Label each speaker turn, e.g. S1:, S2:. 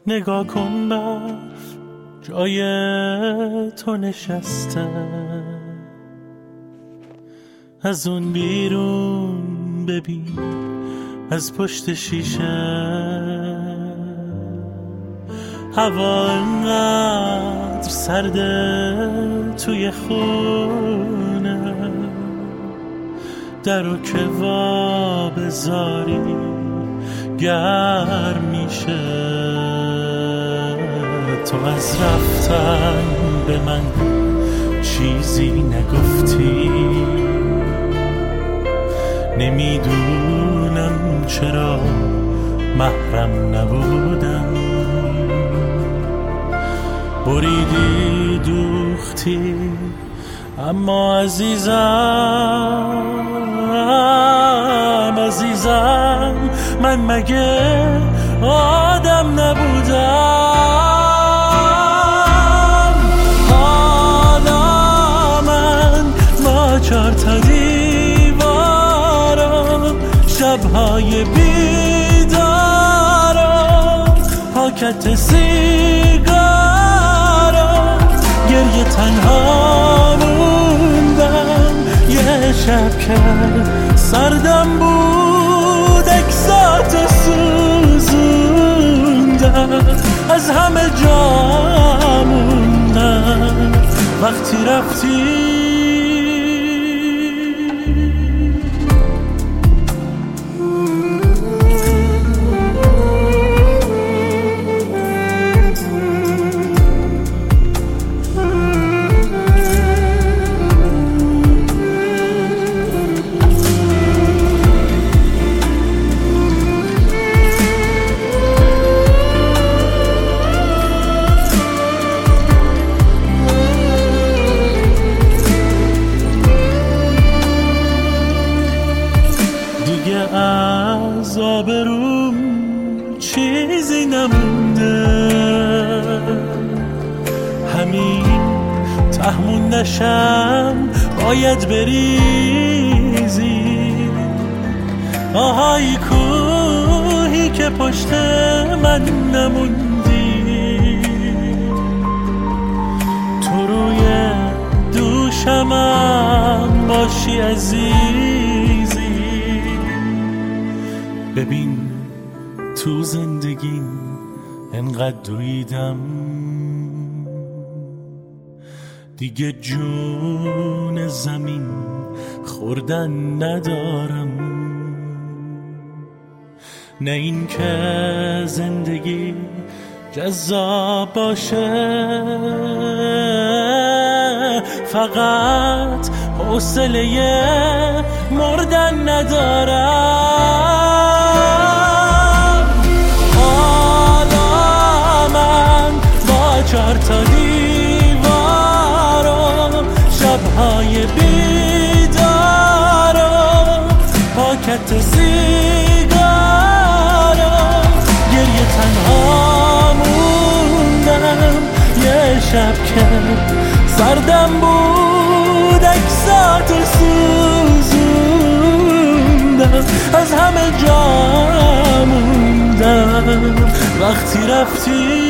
S1: نگاه کن برف جای تو نشسته، از اون بیرون ببین از پشت شیشه هوا انقدر سرده توی خونه، درو که وا بذاری گرم میشه. تو از رفتن به من چیزی نگفتی، نمیدونم چرا محرم نبودم. بریدی دوختی اما عزیزم من مگه آدم نبودم؟ حالا من با 4 تا دیوارم، شبهای بیدارم، پاکت سیگارم، گریه تنها موندم. یه شب که سردم بود اکساتو سوزوندم، از همه جا موندم وقتی رفتی. از آبروم چیزی نمونده، همین تهمون نشم باید بریزی. آهای کوهی که پشت من نموندی، تو روی دوشمم باشی عزیزی. ببین تو زندگیم انقدر دویدم، دیگه جون زمین خوردن ندارم. نه این که زندگی جذاب باشه، فقط حوصله مردن ندارم. حالا من با 4 تا دیوارم، شبهای بیدارم، پاکت سیگارم، گریه تنها موندم. یه شب که سردم بود اکساتو سوزوندم، از همه جا موندم وقتی رفتی.